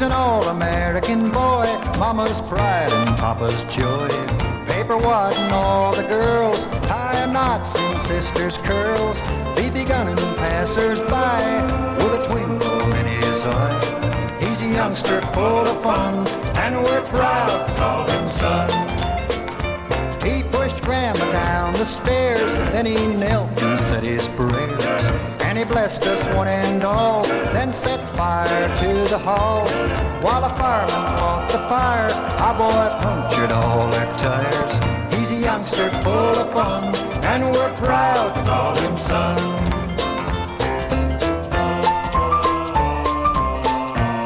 He's an all-American boy, mama's pride and papa's joy. Paper wadding all the girls, tying knots in sisters' curls, BB gunning passers-by with a twinkle in his eye. He's a youngster full of fun, and we're proud to call him son. He pushed Grandma down the stairs, then he knelt and said his prayers, and he blessed us one and all, then set fire to the hall. While the firemen fought the fire, our boy punctured all their tires. He's a youngster full of fun, and we're proud to call him son.